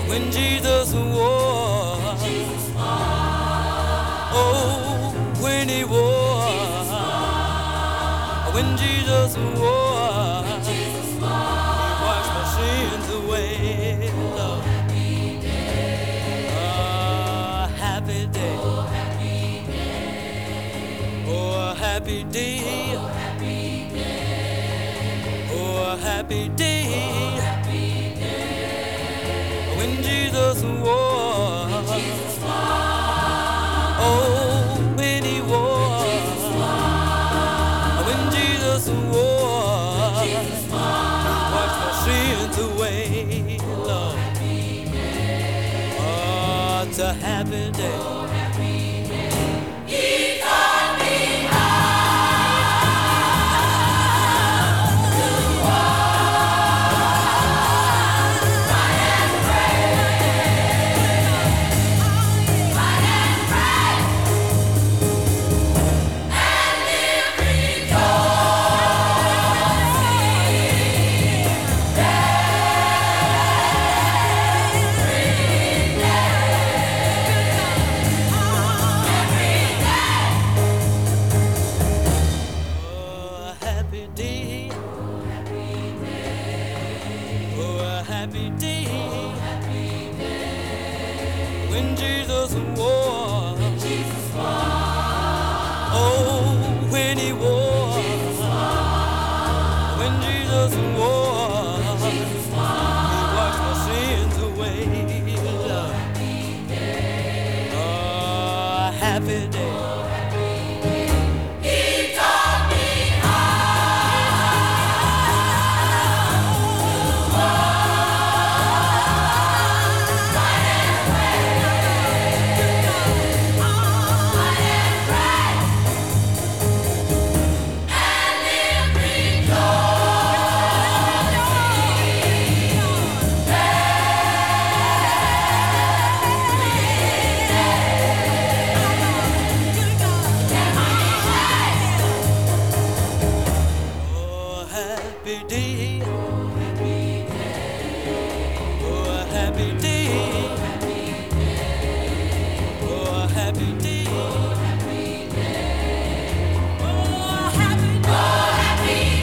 when Jesus wore, oh, when he wore, when Jesus wore, he washed my sins away. Lord. Happy day, oh, a happy day, oh, a happy day, when Jesus wore, oh, when he wore, when Jesus wore, he washed my sins away, Lord. Oh, it's a happy day. Happy day, when Jesus wore, oh, when he wore, when Jesus wore, he washed my sins away. Oh, happy day. Happy day, oh, a happy day, oh, a happy day, oh, happy day, oh, happy day, oh, happy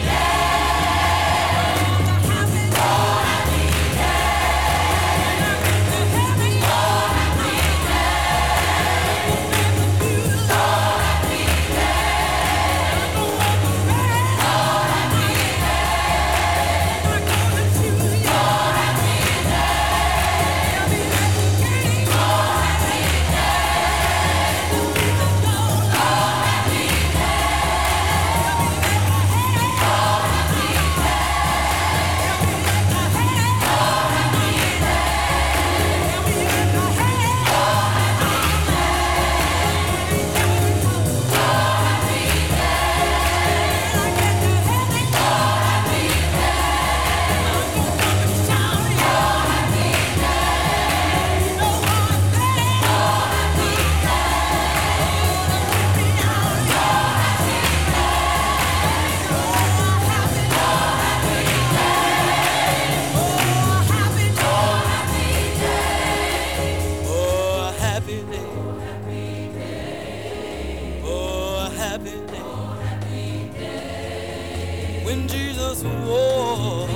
day, when Jesus wore,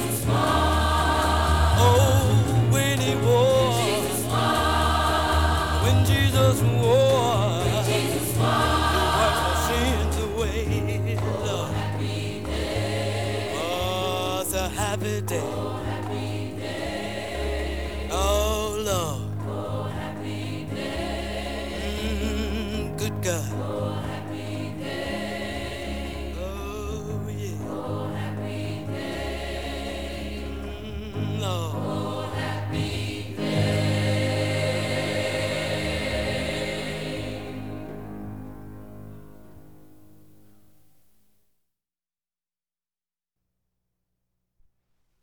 oh, when he wore, when Jesus wore, he washed my sins away, Lord. Oh, it's a happy day.